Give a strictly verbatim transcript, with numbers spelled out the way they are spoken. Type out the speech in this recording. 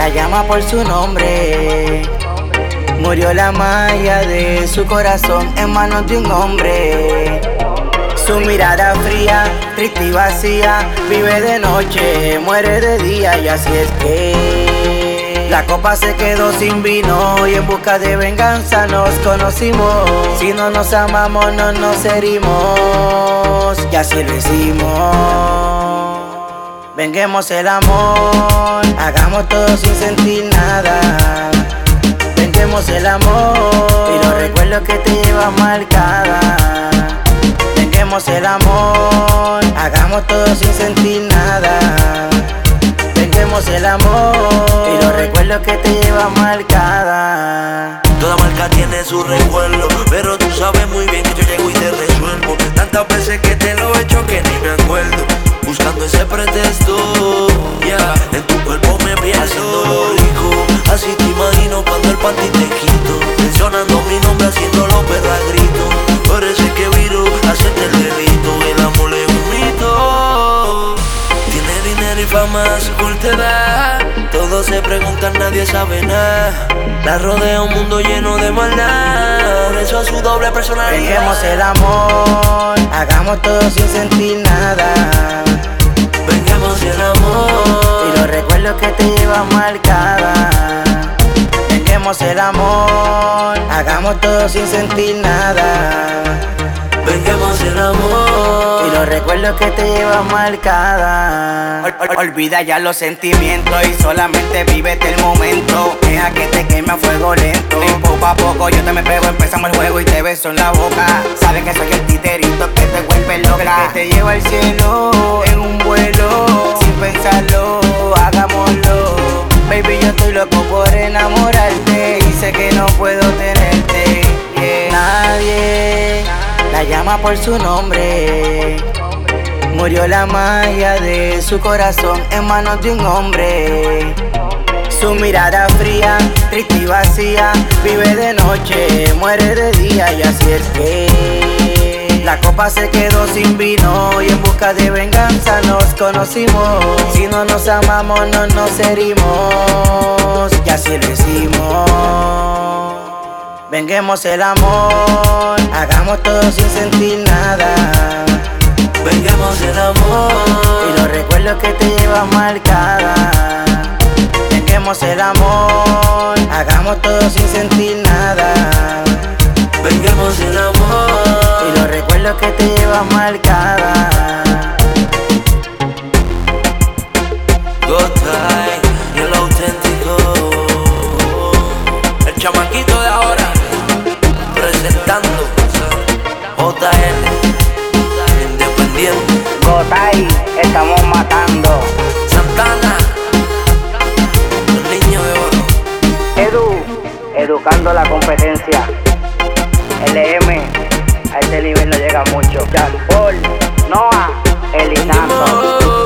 la llama por su nombre. Murió la magia de su corazón en manos de un hombre. Su mirada fría, triste y vacía, vive de noche, muere de día, y así es que la copa se quedó sin vino y en busca de venganza nos conocimos. Si no nos amamos no nos herimos, y así lo hicimos. Venguemos el amor, hagamos todo sin sentir nada. Venguemos el amor y los recuerdos que te llevan marcada. Venguemos el amor, hagamos todo sin sentir nada. Venguemos el amor y los recuerdos que te llevan marcada. Toda marca tiene su recuerdo, pero tú sabes muy bien que yo llego y te resuelvo. Tantas veces que te lo he hecho que ni me acuerdo, buscando ese pretexto, yeah. En tu cuerpo me pierdo, haciéndolo rico, así te imagino cuando el panty te quito, mencionando mi nombre haciéndolo perra grito. Parece que viro, hacerte el delito, el amor es un mito. Tiene dinero y fama a su corta edad, todos se preguntan, nadie sabe nada. La rodea un mundo lleno de maldad, eso es su doble personalidad. Venguemos el amor, hagamos todo sin sentir nada. Venguemos el amor y los recuerdos que te llevan marcada. Venguemos el amor, hagamos todo sin sentir nada. Venguemos el amor y los recuerdos que te llevan marcada. Ol ol olvida ya los sentimientos y solamente vívete el momento. Deja que te queme a fuego lento. Y poco a poco yo te me pego, empezamos el juego y te beso en la boca. Sabes que soy el titerito que te vuelve loca, que te lleva al cielo en un vuelo. Sin pensarlo, hagámoslo. Baby, yo estoy loco por enamorarte y sé que no puedo tenerte, yeah. Nadie la llama por su nombre. Murió la magia de su corazón en manos de un hombre. Su mirada fría, triste y vacía, vive de noche, muere de día, y así es que la copa se quedó sin vino y en busca de venganza nos conocimos. Si no nos amamos no nos herimos, y así lo hicimos. Venguemos el amor, hagamos todo sin sentir nada. Venguemos el amor y los recuerdos que te llevan marcada. Venguemos el amor, hagamos todo sin sentir nada. Venguemos el amor y los recuerdos que te llevan marcada. Gotay y el auténtico, el chamaquito de ahora, presentando J L, independiente. Gotay, estamos matando. Santana, el niño de oro. Edu, educando la competencia. L M, a este nivel no llega mucho. Jean Paul, Noah, Elinato.